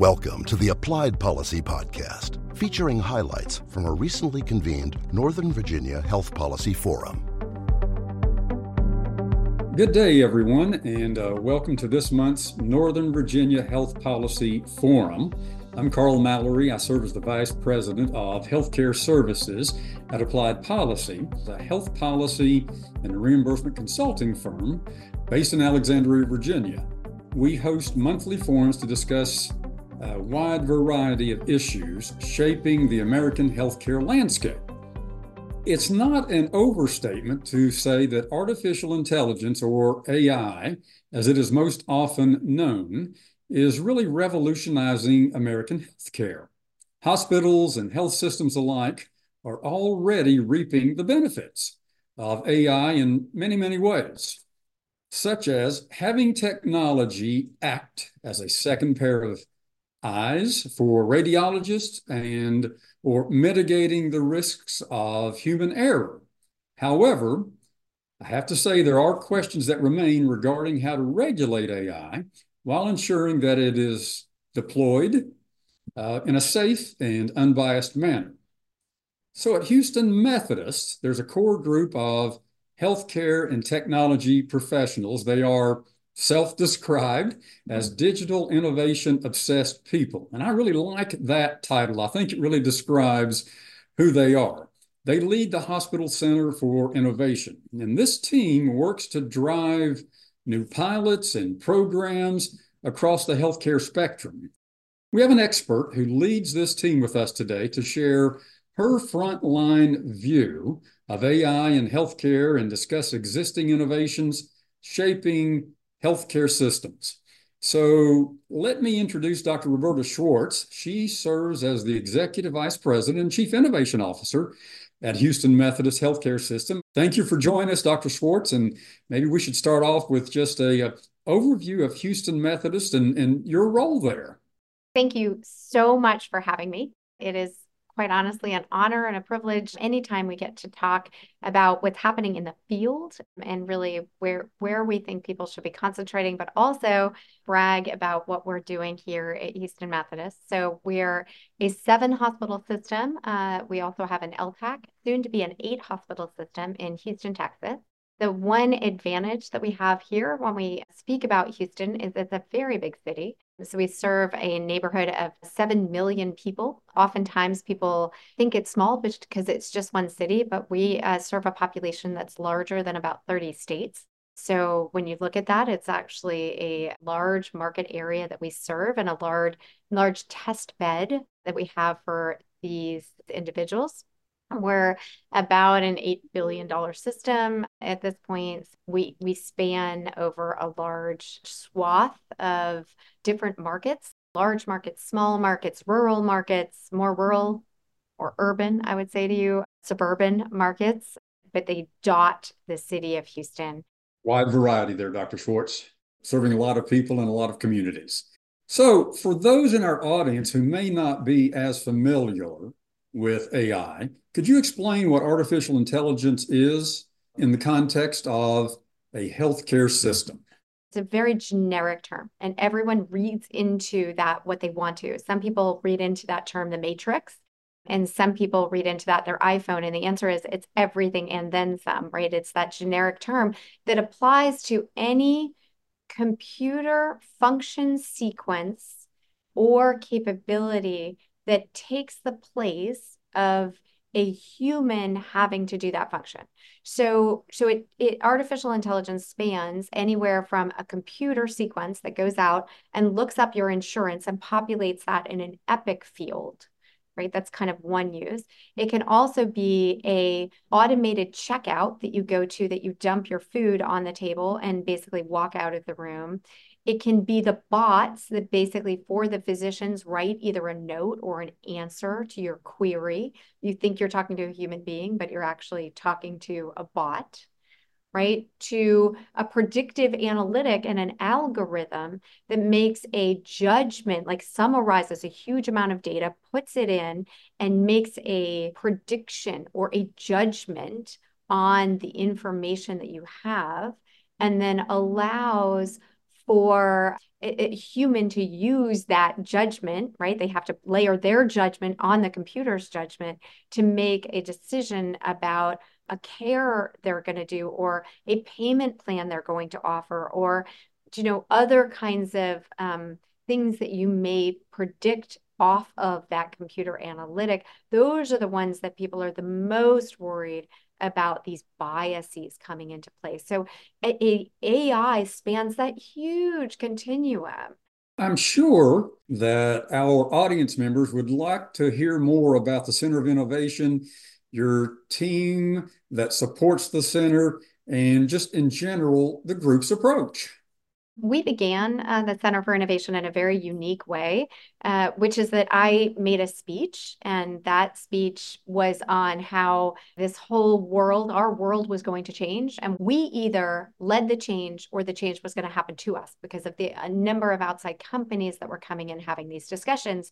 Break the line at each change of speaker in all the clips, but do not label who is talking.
Welcome to the Applied Policy Podcast, featuring highlights from a recently convened Northern Virginia Health Policy Forum.
Good day, everyone, and welcome to this month's Northern Virginia Health Policy Forum. I'm Carl Mallory. I serve as the Vice President of Healthcare Services at Applied Policy, a health policy and reimbursement consulting firm based in Alexandria, Virginia. We host monthly forums to discuss a wide variety of issues shaping the American healthcare landscape. It's not an overstatement to say that artificial intelligence, or AI, as it is most often known, is really revolutionizing American healthcare. Hospitals and health systems alike are already reaping the benefits of AI in many, many ways, such as having technology act as a second pair of eyes for radiologists or mitigating the risks of human error. However, I have to say there are questions that remain regarding how to regulate AI while ensuring that it is deployed in a safe and unbiased manner. So at Houston Methodist, there's a core group of healthcare and technology professionals. They are self-described as digital innovation obsessed people. And I really like that title. I think it really describes who they are. They lead the Hospital Center for Innovation. And this team works to drive new pilots and programs across the healthcare spectrum. We have an expert who leads this team with us today to share her frontline view of AI in healthcare and discuss existing innovations shaping healthcare systems. So let me introduce Dr. Roberta Schwartz. She serves as the Executive Vice President and Chief Innovation Officer at Houston Methodist Healthcare System. Thank you for joining us, Dr. Schwartz. And maybe we should start off with just a overview of Houston Methodist and your role there.
Thank you so much for having me. It is quite honestly an honor and a privilege anytime we get to talk about what's happening in the field and really where we think people should be concentrating, but also brag about what we're doing here at Houston Methodist. So we're a 7-hospital system. We also have an LTAC, soon to be an 8-hospital system in Houston, Texas. The one advantage that we have here when we speak about Houston is it's a very big city. So we serve a neighborhood of 7 million people. Oftentimes people think it's small because it's just one city, but we serve a population that's larger than about 30 states. So when you look at that, it's actually a large market area that we serve and a large test bed that we have for these individuals. We're about an $8 billion system at this point. We span over a large swath of different markets, large markets, small markets, rural markets, more rural or urban, I would say to you, suburban markets, but they dot the city of Houston.
Wide variety there, Dr. Schwartz, serving a lot of people in a lot of communities. So for those in our audience who may not be as familiar with AI, could you explain what artificial intelligence is in the context of a healthcare system?
It's a very generic term, and everyone reads into that what they want to. Some people read into that term the Matrix, and some people read into that their iPhone, and the answer is it's everything and then some, right? It's that generic term that applies to any computer function sequence or capability that takes the place of a human having to do that function. So artificial intelligence spans anywhere from a computer sequence that goes out and looks up your insurance and populates that in an Epic field, right? That's kind of one use. It can also be a automated checkout that you go to, that you dump your food on the table and basically walk out of the room. It can be the bots that basically for the physicians write either a note or an answer to your query. You think you're talking to a human being, but you're actually talking to a bot, right? To a predictive analytic and an algorithm that makes a judgment, like summarizes a huge amount of data, puts it in, and makes a prediction or a judgment on the information that you have, and then allows for a human to use that judgment, right? They have to layer their judgment on the computer's judgment to make a decision about a care they're going to do or a payment plan they're going to offer or, other kinds of things that you may predict off of that computer analytic. Those are the ones that people are the most worried about, these biases coming into place. So AI spans that huge continuum.
I'm sure that our audience members would like to hear more about the Center of Innovation, your team that supports the center, and just in general, the group's approach.
We began the Center for Innovation in a very unique way, which is that I made a speech, and that speech was on how this whole world, our world, was going to change. And we either led the change or the change was going to happen to us because of a number of outside companies that were coming in having these discussions.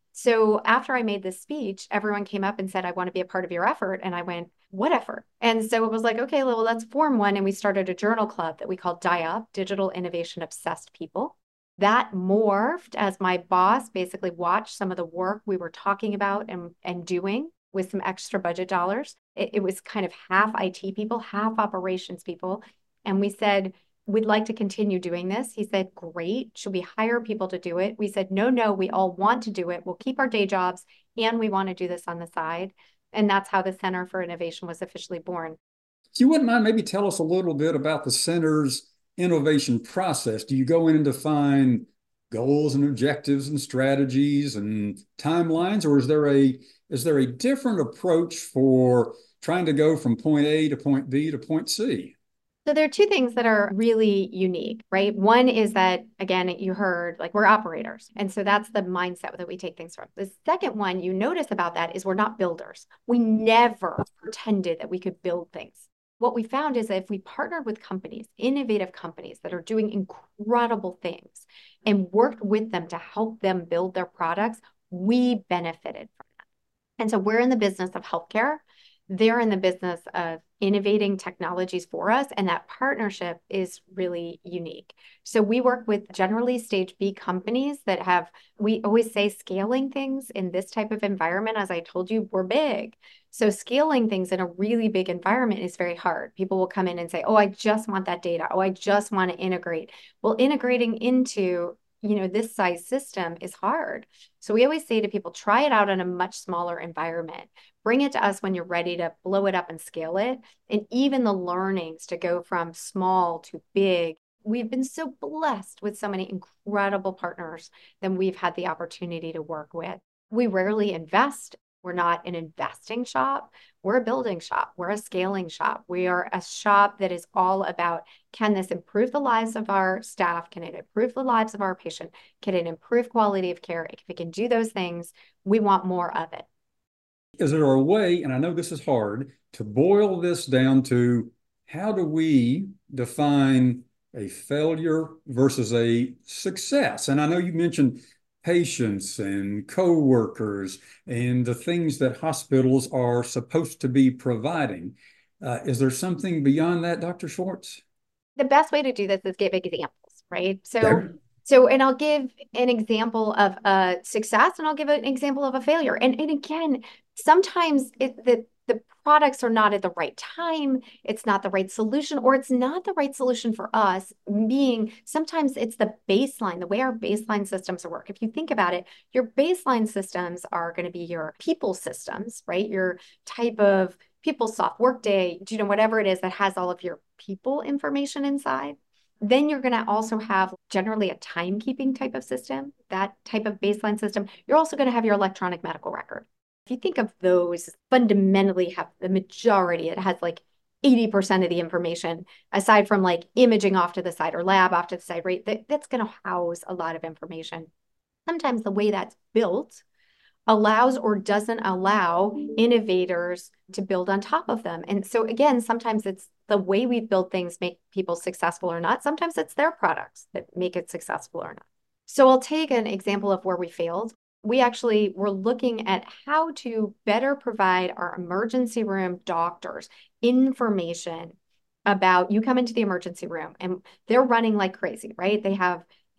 So after I made this speech, everyone came up and said, I want to be a part of your effort. And I went, what effort? And so it was like, okay, well, let's form one. And we started a journal club that we called DIOP, Digital Innovation Obsessed People. That morphed as my boss basically watched some of the work we were talking about and doing with some extra budget dollars. It was kind of half IT people, half operations people. And we said, we'd like to continue doing this. He said, great. Should we hire people to do it? We said, no, we all want to do it. We'll keep our day jobs and we want to do this on the side. And that's how the Center for Innovation was officially born.
If you wouldn't mind, maybe tell us a little bit about the center's innovation process. Do you go in and define goals and objectives and strategies and timelines, or is there a different approach for trying to go from point A to point B to point C?
So there are two things that are really unique, right? One is that, again, you heard, like, we're operators. And so that's the mindset that we take things from. The second one you notice about that is we're not builders. We never pretended that we could build things. What we found is that if we partnered with companies, innovative companies that are doing incredible things and worked with them to help them build their products, we benefited from that. And so we're in the business of healthcare. They're in the business of innovating technologies for us, and that partnership is really unique. So we work with generally stage B companies that we always say scaling things in this type of environment, as I told you, we're big. So scaling things in a really big environment is very hard. People will come in and say, oh, I just want that data. Oh, I just want to integrate. Well, integrating into this size system is hard. So we always say to people, try it out in a much smaller environment. Bring it to us when you're ready to blow it up and scale it. And even the learnings to go from small to big. We've been so blessed with so many incredible partners that we've had the opportunity to work with. We rarely invest. We're not an investing shop. We're a building shop. We're a scaling shop. We are a shop that is all about, can this improve the lives of our staff? Can it improve the lives of our patient? Can it improve quality of care? If it can do those things, we want more of it.
Is there a way, and I know this is hard, to boil this down to how do we define a failure versus a success? And I know you mentioned patients and co-workers and the things that hospitals are supposed to be providing. Is there something beyond that, Dr. Schwartz?
The best way to do this is give examples, right?
Okay.
And I'll give an example of a success and I'll give an example of a failure. And again, sometimes the products are not at the right time, it's not the right solution, or it's not the right solution for us, meaning sometimes it's the baseline, the way our baseline systems work. If you think about it, your baseline systems are going to be your people systems, right? Your type of PeopleSoft, Workday, whatever it is that has all of your people information inside. Then you're going to also have generally a timekeeping type of system, that type of baseline system. You're also going to have your electronic medical record. If you think of those, fundamentally have the majority, it has like 80% of the information, aside from like imaging off to the side or lab off to the side, right? That's going to house a lot of information. Sometimes the way that's built allows or doesn't allow innovators to build on top of them. And so again, sometimes it's the way we build things make people successful or not. Sometimes it's their products that make it successful or not. So I'll take an example of where we failed. We actually were looking at how to better provide our emergency room doctors information about you come into the emergency room and they're running like crazy, right? They have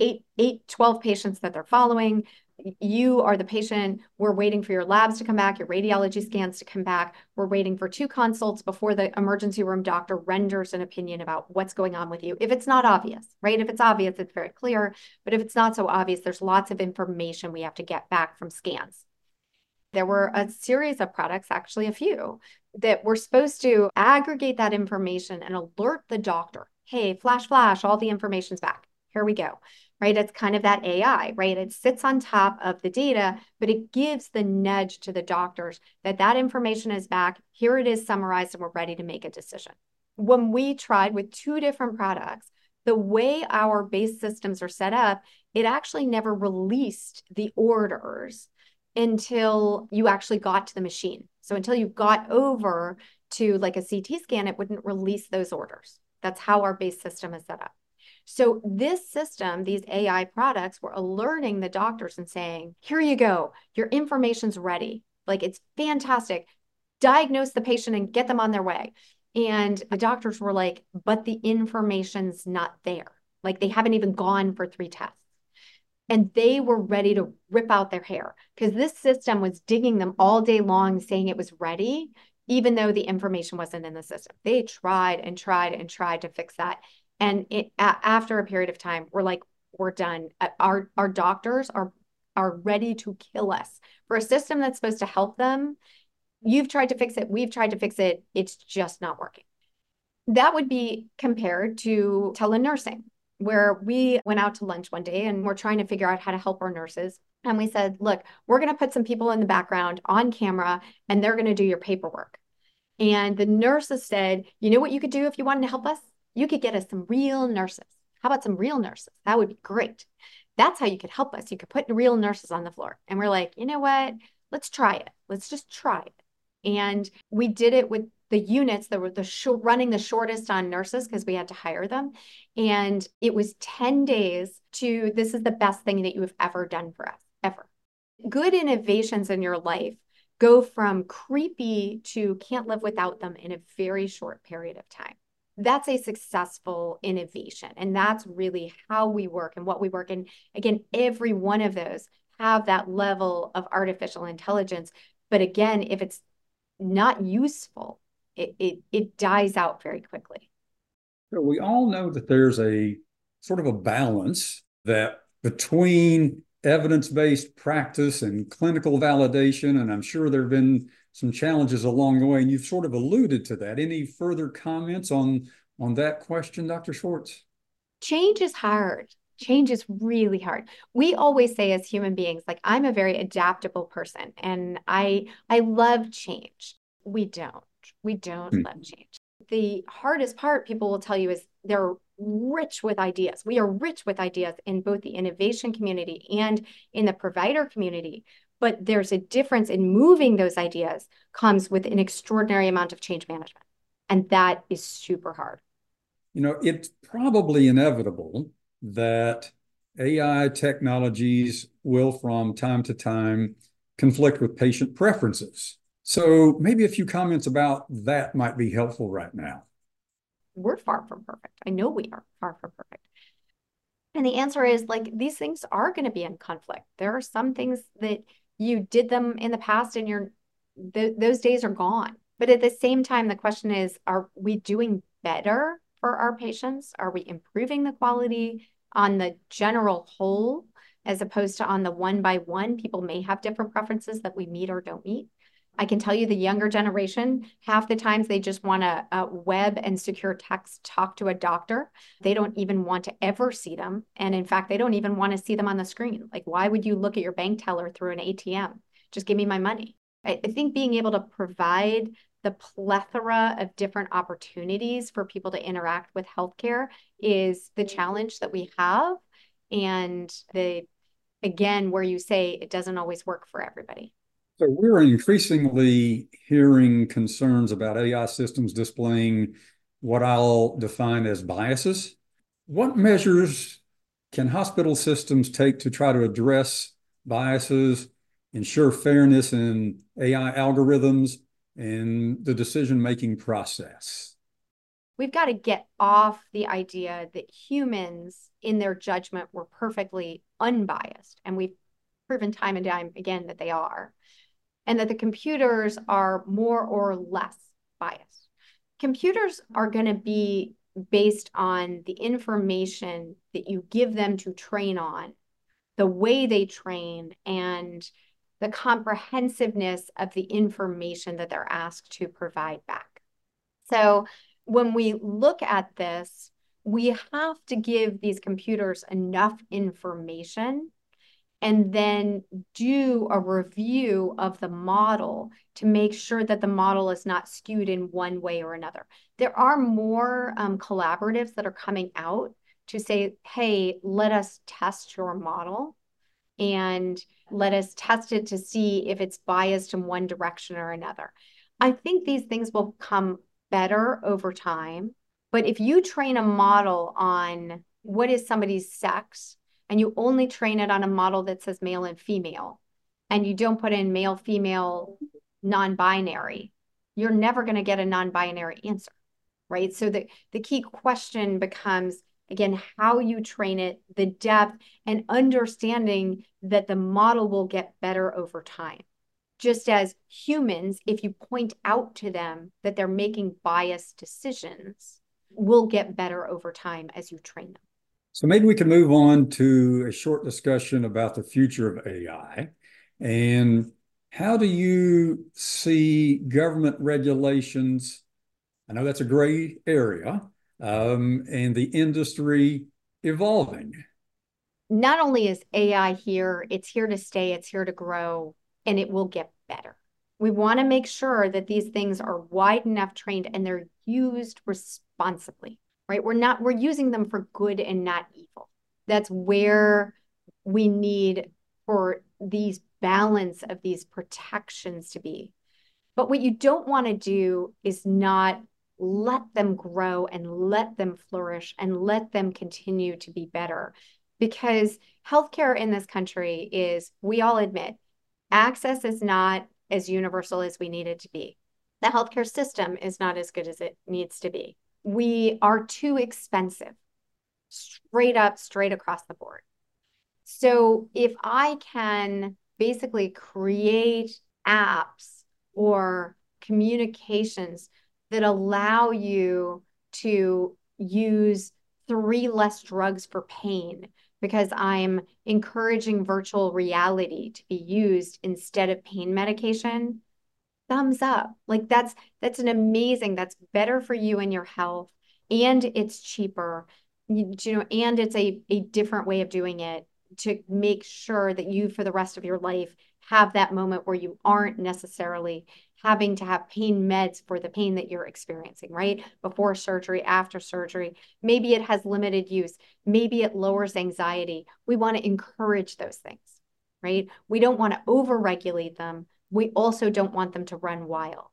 12 patients that they're following. You are the patient. We're waiting for your labs to come back, your radiology scans to come back. We're waiting for 2 consults before the emergency room doctor renders an opinion about what's going on with you. If it's not obvious, right? If it's obvious, it's very clear. But if it's not so obvious, there's lots of information we have to get back from scans. There were a series of products, actually a few, that were supposed to aggregate that information and alert the doctor. Hey, flash, flash, all the information's back. Here we go, right? It's kind of that AI, right? It sits on top of the data, but it gives the nudge to the doctors that that information is back. Here it is summarized, and we're ready to make a decision. When we tried with 2 different products, the way our base systems are set up, it actually never released the orders until you actually got to the machine. So until you got over to like a CT scan, it wouldn't release those orders. That's how our base system is set up. So this system, these AI products were alerting the doctors and saying, here you go, your information's ready. Like, it's fantastic. Diagnose the patient and get them on their way. And the doctors were like, but the information's not there. Like, they haven't even gone for 3 tests. And they were ready to rip out their hair because this system was digging them all day long saying it was ready, even though the information wasn't in the system. They tried and tried and tried to fix that. And after a period of time, we're like, we're done. Our doctors are ready to kill us for a system that's supposed to help them. You've tried to fix it. We've tried to fix it. It's just not working. That would be compared to telenursing, where we went out to lunch one day and we're trying to figure out how to help our nurses. And we said, look, we're going to put some people in the background on camera and they're going to do your paperwork. And the nurses said, you know what you could do if you wanted to help us? You could get us some real nurses. How about some real nurses? That would be great. That's how you could help us. You could put real nurses on the floor. And we're like, you know what? Let's try it. Let's just try it. And we did it with the units that were running the shortest on nurses because we had to hire them. And it was 10 days to, this is the best thing that you have ever done for us, ever. Good innovations in your life go from creepy to can't live without them in a very short period of time. That's a successful innovation. And that's really how we work and what we work. And again, every one of those have that level of artificial intelligence. But again, if it's not useful, it dies out very quickly.
So we all know that there's a sort of a balance that between evidence-based practice and clinical validation, and I'm sure there have been some challenges along the way, and you've sort of alluded to that. Any further comments on that question, Dr. Schwartz?
Change is hard. Change is really hard. We always say as human beings, like, I'm a very adaptable person and I love change. We don't love change. The hardest part, people will tell you, is they're rich with ideas. We are rich with ideas in both the innovation community and in the provider community. But there's a difference in moving those ideas comes with an extraordinary amount of change management. And that is super hard.
You know, it's probably inevitable that AI technologies will from time to time conflict with patient preferences. So maybe a few comments about that might be helpful right now.
We're far from perfect. I know we are far from perfect. And the answer is, like, these things are going to be in conflict. There are some things that you did them in the past and those days are gone. But at the same time, the question is, are we doing better for our patients? Are we improving the quality on the general whole, as opposed to on the one by one? People may have different preferences that we meet or don't meet. I can tell you the younger generation, half the times they just want to web and secure text talk to a doctor. They don't even want to ever see them. And in fact, they don't even want to see them on the screen. Like, why would you look at your bank teller through an ATM? Just give me my money. I think being able to provide the plethora of different opportunities for people to interact with healthcare is the challenge that we have. And again, where you say it doesn't always work for everybody.
So we're increasingly hearing concerns about AI systems displaying what I'll define as biases. What measures can hospital systems take to try to address biases, ensure fairness in AI algorithms, and the decision-making process?
we've got to get off the idea that humans in their judgment were perfectly unbiased. And we've proven time and time again that they are. And that the computers are more or less biased. Computers are going to be based on the information that you give them to train on, the way they train, and the comprehensiveness of the information that they're asked to provide back. So when we look at this, we have to give these computers enough information and then do a review of the model to make sure that the model is not skewed in one way or another. There are more collaboratives that are coming out to say, hey, let us test your model and let us test it to see if it's biased in one direction or another. I think these things will come better over time. But if you train a model on what is somebody's sex, and you only train it on a model that says male and female, and you don't put in male, female, non-binary, you're never going to get a non-binary answer, right? So the key question becomes, again, how you train it, the depth, and understanding that the model will get better over time. Just as humans, if you point out to them that they're making biased decisions, will get better over time as you train them.
So maybe we can move on to a short discussion about the future of AI. And how do you see government regulations? I know that's a gray area, and the industry evolving.
Not only is AI here, it's here to stay, it's here to grow, and it will get better. We want to make sure that these things are wide enough trained and they're used responsibly. Right? We're using them for good and not evil. That's where we need for these balance of these protections to be. But what you don't want to do is not let them grow and let them flourish and let them continue to be better. Because healthcare in this country is, we all admit, access is not as universal as we need it to be. The healthcare system is not as good as it needs to be. We are too expensive, straight across the board. So if I can basically create apps or communications that allow you to use 3 less drugs for pain because I'm encouraging virtual reality to be used instead of pain medication, thumbs up. Like that's an amazing, that's better for you and your health, and it's cheaper, and it's a different way of doing it to make sure that you, for the rest of your life, have that moment where you aren't necessarily having to have pain meds for the pain that you're experiencing, right? Before surgery, after surgery. Maybe it has limited use. Maybe it lowers anxiety. We want to encourage those things, right? We don't want to overregulate them. We also don't want them to run wild.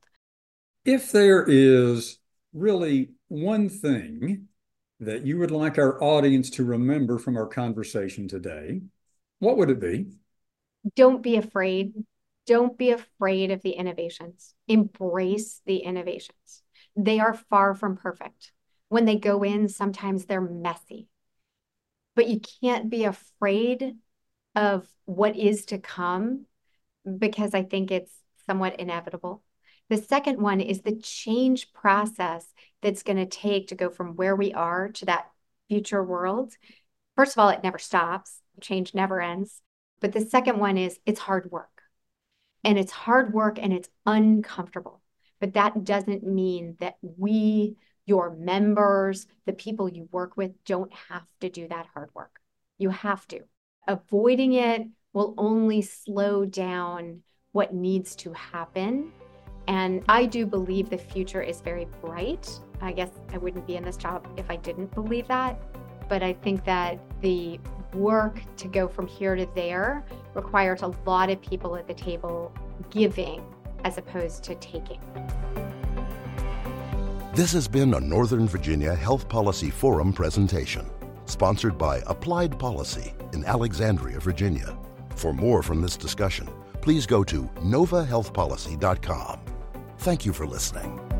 If there is really one thing that you would like our audience to remember from our conversation today, what would it be?
Don't be afraid. Don't be afraid of the innovations. Embrace the innovations. They are far from perfect. When they go in, sometimes they're messy. But you can't be afraid of what is to come, because I think it's somewhat inevitable. The second one is the change process that's going to take to go from where we are to that future world. First of all, it never stops. Change never ends. But the second one is it's hard work. And it's hard work and it's uncomfortable. But that doesn't mean that we, your members, the people you work with, don't have to do that hard work. You have to. Avoiding it will only slow down what needs to happen. And I do believe the future is very bright. I guess I wouldn't be in this job if I didn't believe that. But I think that the work to go from here to there requires a lot of people at the table giving as opposed to taking.
This has been a Northern Virginia Health Policy Forum presentation, sponsored by Applied Policy in Alexandria, Virginia. For more from this discussion, please go to novahealthpolicy.com. Thank you for listening.